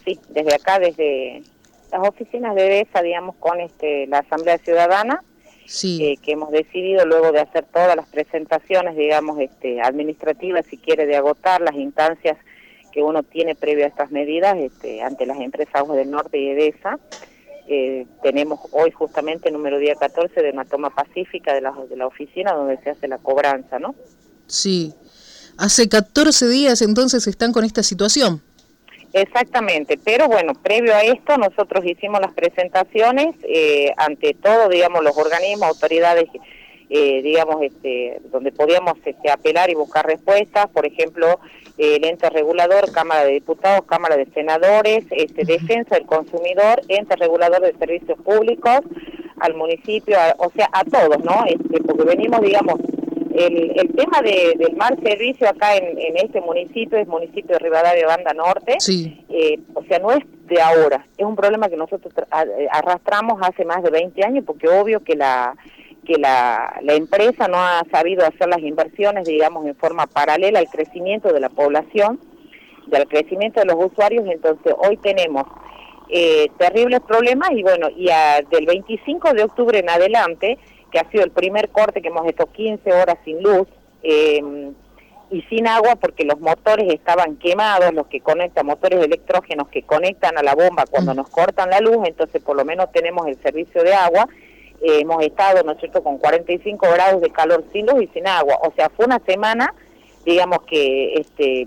sí, desde acá, desde las oficinas de EDESA, digamos, con la Asamblea Ciudadana, Sí. que hemos decidido luego de hacer todas las presentaciones, digamos, administrativas, si quiere, de agotar las instancias que uno tiene previo a estas medidas ante las empresas Aguas del Norte y EDESA. Tenemos hoy justamente el número día 14 de una toma pacífica de la oficina donde se hace la cobranza, ¿no? Sí. Hace 14 días entonces están con esta situación. Exactamente, pero bueno, previo a esto nosotros hicimos las presentaciones ante todo, digamos, los organismos, autoridades, digamos, donde podíamos apelar y buscar respuestas, por ejemplo, el ente regulador, Cámara de Diputados, Cámara de Senadores, Defensa del Consumidor, ente regulador de servicios públicos, al municipio, o sea, a todos, ¿no? Porque venimos, digamos, el tema del mal servicio acá en este municipio, es municipio de Rivadavia, Banda Norte, sí. O sea, no es de ahora, es un problema que nosotros arrastramos hace más de 20 años, porque obvio que la empresa no ha sabido hacer las inversiones, digamos, en forma paralela al crecimiento de la población, del crecimiento de los usuarios. Entonces hoy tenemos terribles problemas y bueno, del 25 de octubre en adelante, que ha sido el primer corte que hemos hecho 15 horas sin luz y sin agua porque los motores estaban quemados, los que conectan, motores electrógenos que conectan a la bomba cuando nos cortan la luz, entonces por lo menos tenemos el servicio de agua. Hemos estado, ¿no es cierto?, con 45 grados de calor sin luz y sin agua. O sea, fue una semana, digamos, que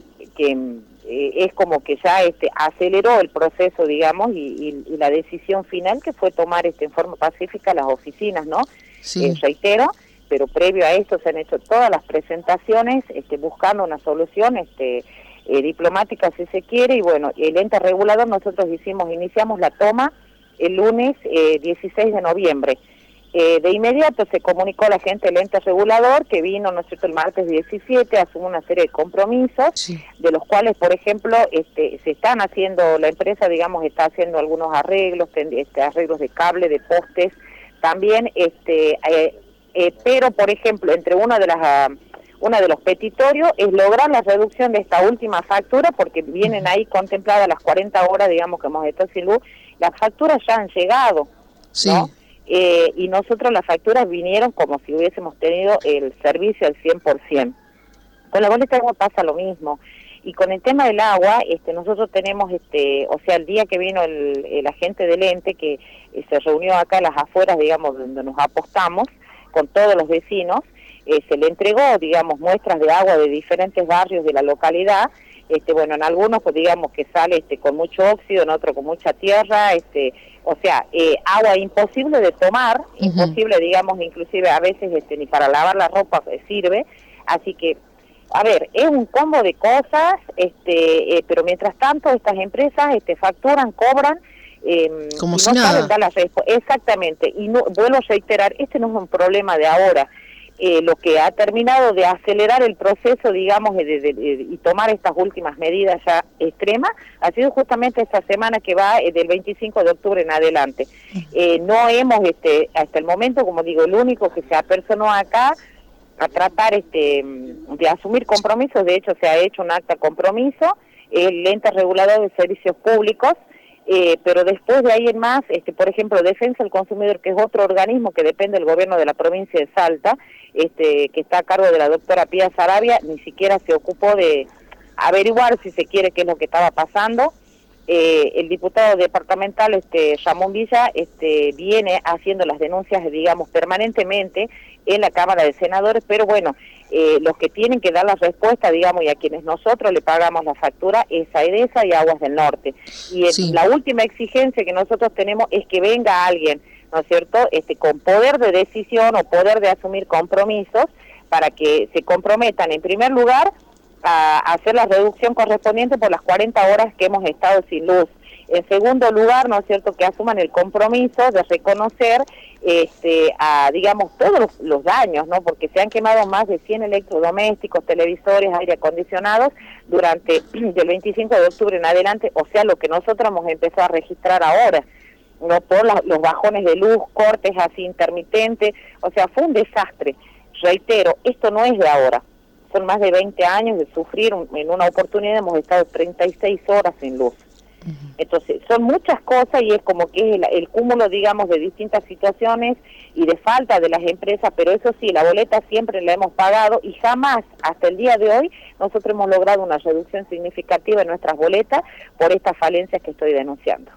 es como que ya aceleró el proceso, digamos, y la decisión final que fue tomar en forma pacífica las oficinas, ¿no? Sí. Reitero, pero previo a esto se han hecho todas las presentaciones buscando una solución diplomática si se quiere, y bueno, el ente regulador nosotros iniciamos la toma el lunes 16 de noviembre. De inmediato se comunicó a la gente del ente regulador que vino, ¿no es cierto?, el martes 17, asumió una serie de compromisos, sí. de los cuales, por ejemplo, se están haciendo, la empresa, digamos, está haciendo algunos arreglos, arreglos de cable, de postes, también, pero, por ejemplo, entre uno de los petitorios es lograr la reducción de esta última factura, porque vienen ahí contempladas las 40 horas, digamos, que hemos estado sin luz, las facturas ya han llegado, sí. ¿no? Y nosotros las facturas vinieron como si hubiésemos tenido el servicio al 100%. Con la boleta de agua pasa lo mismo. Y con el tema del agua, nosotros tenemos, o sea, el día que vino el agente del ente, que se reunió acá a las afueras, digamos, donde nos apostamos, con todos los vecinos, se le entregó, digamos, muestras de agua de diferentes barrios de la localidad. Bueno, en algunos, pues digamos que sale con mucho óxido, en otros con mucha tierra, o sea, agua imposible de tomar, imposible, digamos, inclusive a veces ni para lavar la ropa sirve, así que, a ver, es un combo de cosas, pero mientras tanto estas empresas facturan, cobran, como y si no nada. saben dar la respuesta. Exactamente, y no, vuelvo a reiterar, no es un problema de ahora. Lo que ha terminado de acelerar el proceso, digamos, y tomar estas últimas medidas ya extremas, ha sido justamente esta semana que va del 25 de octubre en adelante. No hemos, hasta el momento, como digo, el único que se apersonó acá a tratar de asumir compromisos, de hecho se ha hecho un acta compromiso, el ente regulador de servicios públicos, pero después de ahí en más, por ejemplo, Defensa del Consumidor, que es otro organismo que depende del gobierno de la provincia de Salta, que está a cargo de la doctora Pía Sarabia, ni siquiera se ocupó de averiguar, si se quiere, qué es lo que estaba pasando. El diputado departamental, Ramón Villa, viene haciendo las denuncias, digamos, permanentemente en la Cámara de Senadores, pero bueno, los que tienen que dar la respuesta, digamos, y a quienes nosotros le pagamos la factura es a EDESA y Aguas del Norte. Y sí. La última exigencia que nosotros tenemos es que venga alguien, ¿no es cierto?, con poder de decisión o poder de asumir compromisos para que se comprometan, en primer lugar, a hacer la reducción correspondiente por las 40 horas que hemos estado sin luz. En segundo lugar, ¿no es cierto?, que asuman el compromiso de reconocer, digamos, todos los daños, ¿no?, porque se han quemado más de 100 electrodomésticos, televisores, aire acondicionados durante del 25 de octubre en adelante, o sea, lo que nosotros hemos empezado a registrar ahora, no por los bajones de luz, cortes así intermitentes, o sea, fue un desastre. Reitero, esto no es de ahora, son más de 20 años de sufrir, en una oportunidad hemos estado 36 horas sin luz. Entonces, son muchas cosas y es como que es el cúmulo, digamos, de distintas situaciones y de falta de las empresas, pero eso sí, la boleta siempre la hemos pagado y jamás, hasta el día de hoy, nosotros hemos logrado una reducción significativa en nuestras boletas por estas falencias que estoy denunciando.